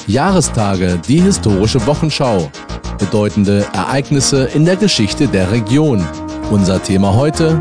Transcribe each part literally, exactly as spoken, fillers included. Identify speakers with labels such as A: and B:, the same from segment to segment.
A: Jahrestage, die historische Wochenschau. Bedeutende Ereignisse in der Geschichte der Region. Unser Thema heute: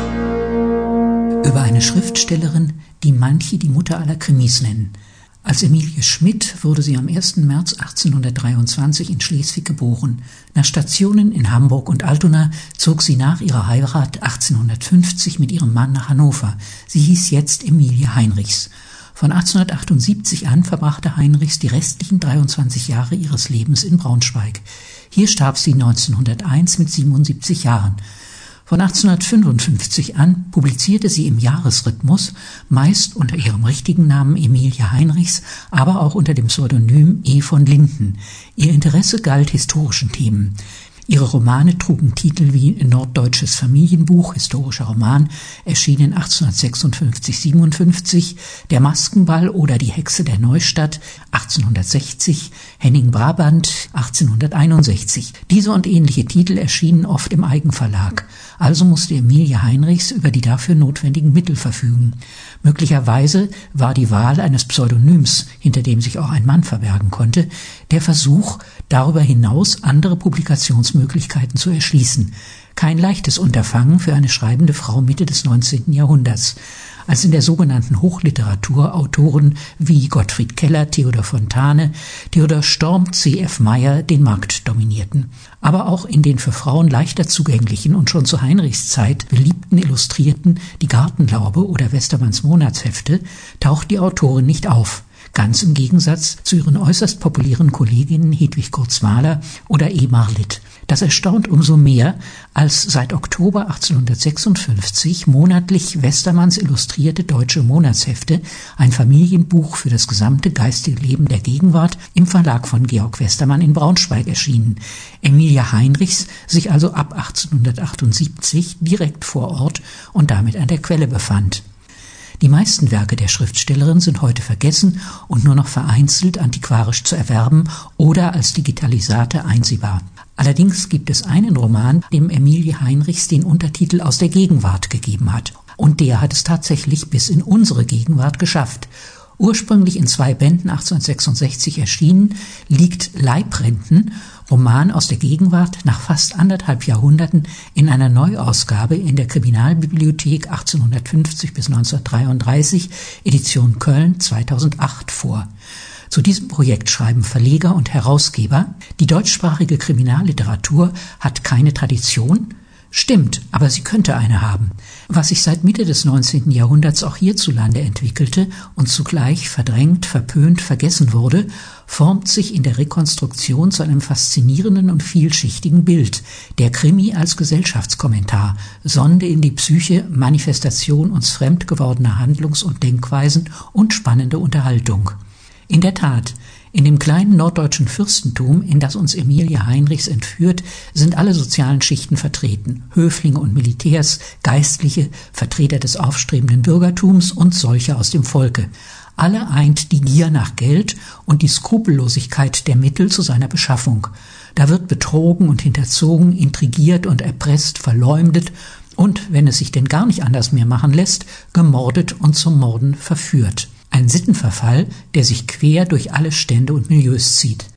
B: Über eine Schriftstellerin, die manche die Mutter aller Krimis nennen. Als Emilie Schmidt wurde sie am ersten März achtzehnhundertdreiundzwanzig in Schleswig geboren. Nach Stationen in Hamburg und Altona zog sie nach ihrer Heirat achtzehnhundertfünfzig mit ihrem Mann nach Hannover. Sie hieß jetzt Emilie Heinrichs. Von achtzehnhundertachtundsiebzig an verbrachte Heinrichs die restlichen dreiundzwanzig Jahre ihres Lebens in Braunschweig. Hier starb sie neunzehnhunderteins mit siebenundsiebzig Jahren. Von achtzehnhundertfünfundfünfzig an publizierte sie im Jahresrhythmus, meist unter ihrem richtigen Namen Emilie Heinrichs, aber auch unter dem Pseudonym E. von Linden. Ihr Interesse galt historischen Themen. Ihre Romane trugen Titel wie Norddeutsches Familienbuch, historischer Roman, erschienen achtzehnhundertsechsundfünfzig siebenundfünfzig, Der Maskenball oder Die Hexe der Neustadt achtzehnhundertsechzig, Henning Brabant achtzehnhunderteinundsechzig. Diese und ähnliche Titel erschienen oft im Eigenverlag. Also musste Emilie Heinrichs über die dafür notwendigen Mittel verfügen. Möglicherweise war die Wahl eines Pseudonyms, hinter dem sich auch ein Mann verbergen konnte, der Versuch, darüber hinaus andere Publikationsmöglichkeiten zu erschließen. Kein leichtes Unterfangen für eine schreibende Frau Mitte des neunzehnten Jahrhunderts, als in der sogenannten Hochliteratur Autoren wie Gottfried Keller, Theodor Fontane, Theodor Storm, C F Meyer den Markt dominierten. Aber auch in den für Frauen leichter zugänglichen und schon zu Heinrichs Zeit beliebten Illustrierten Die Gartenlaube oder Westermanns Monatshefte taucht die Autorin nicht auf. Ganz im Gegensatz zu ihren äußerst populären Kolleginnen Hedwig Kurz-Mahler oder E. Marlitt. Das erstaunt umso mehr, als seit Oktober achtzehnhundertsechsundfünfzig monatlich Westermanns illustrierte deutsche Monatshefte, ein Familienbuch für das gesamte geistige Leben der Gegenwart, im Verlag von Georg Westermann in Braunschweig erschienen. Emilie Heinrichs sich also ab achtzehnhundertachtundsiebzig direkt vor Ort und damit an der Quelle befand. Die meisten Werke der Schriftstellerin sind heute vergessen und nur noch vereinzelt antiquarisch zu erwerben oder als Digitalisate einsehbar. Allerdings gibt es einen Roman, dem Emilie Heinrichs den Untertitel Aus der Gegenwart gegeben hat. Und der hat es tatsächlich bis in unsere Gegenwart geschafft. Ursprünglich in zwei Bänden achtzehnhundertsechsundsechzig erschienen, liegt Leibrenten, Roman aus der Gegenwart, nach fast anderthalb Jahrhunderten in einer Neuausgabe in der Kriminalbibliothek achtzehnhundertfünfzig bis neunzehnhundertdreiunddreißig, Edition Köln zweitausendacht vor. Zu diesem Projekt schreiben Verleger und Herausgeber: Die deutschsprachige Kriminalliteratur hat keine Tradition. Stimmt, aber sie könnte eine haben. Was sich seit Mitte des neunzehnten Jahrhunderts auch hierzulande entwickelte und zugleich verdrängt, verpönt, vergessen wurde, formt sich in der Rekonstruktion zu einem faszinierenden und vielschichtigen Bild. Der Krimi als Gesellschaftskommentar, Sonde in die Psyche, Manifestation uns fremd gewordener Handlungs- und Denkweisen und spannende Unterhaltung. In der Tat, in dem kleinen norddeutschen Fürstentum, in das uns Emilie Heinrichs entführt, sind alle sozialen Schichten vertreten. Höflinge und Militärs, Geistliche, Vertreter des aufstrebenden Bürgertums und solche aus dem Volke. Alle eint die Gier nach Geld und die Skrupellosigkeit der Mittel zu seiner Beschaffung. Da wird betrogen und hinterzogen, intrigiert und erpresst, verleumdet und, wenn es sich denn gar nicht anders mehr machen lässt, gemordet und zum Morden verführt. Ein Sittenverfall, der sich quer durch alle Stände und Milieus zieht.